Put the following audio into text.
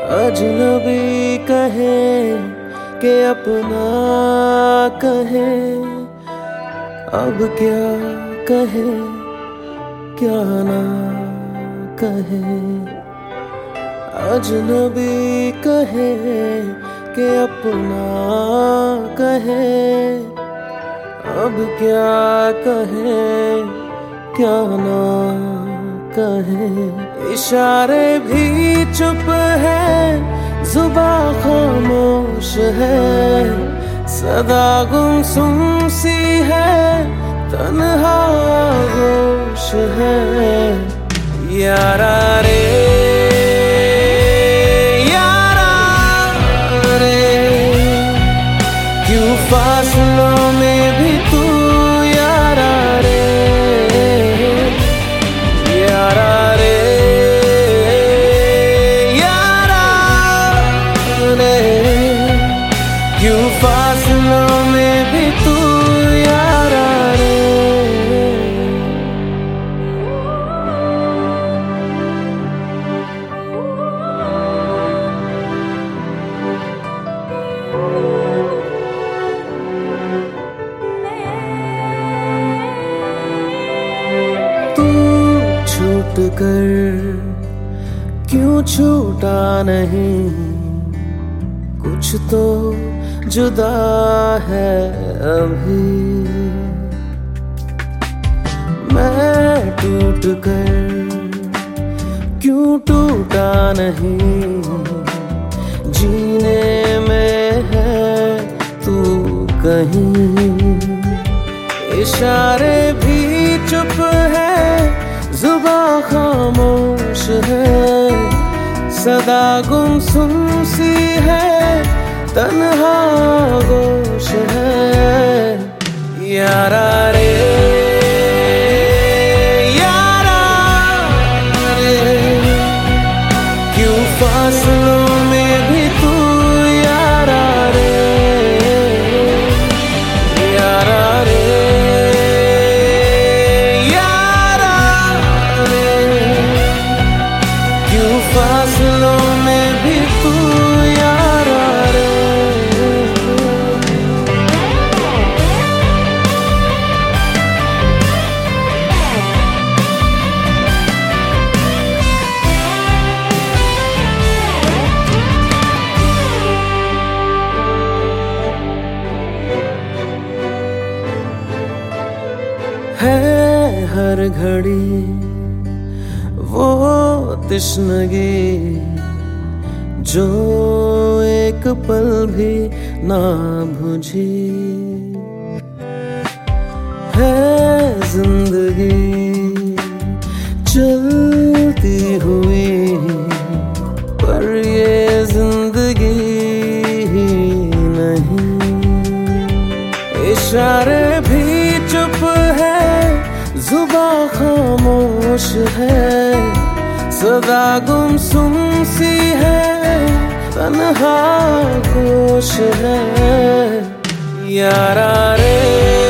अजनबी कहे कि अपना कहे, अब क्या कहे क्या ना कहे। अजनबी कहे कि अपना कहे, अब क्या कहे क्या ना कहे। इशारे भी चुप है, जुबां खामोश है, सदा गुमसुम सी है, तन्हा गोश है। यारा रे यारा रे, क्यों फासलों में भी तू यारा रे। यारा रे यारा रे, क्यों फासलों में भी तू यारा रे। छूट कर क्यों छूटा नहीं, कुछ तो जुदा है अभी। मैं टूट कर क्यों टूटा नहीं, जीने में है तू कहीं। इशारे भी चुप है, जुबां खामोश है, सदा गुमसुम सी है, तन्हा गोश है। यारा रे यारा रे, क्यों फासलों में भी तू यारा रे। यारा रे फासलों में भी तू यारा रे। है हर घड़ी वो तिश्नगी, जो एक पल भी ना बुझी। है जिंदगी चलती हुई, पर ये जिंदगी नहीं। इशारे भी चुप है, जुबां खामोश है, सदा गुमसुम सी है, तन्हा गोश है। यारा रे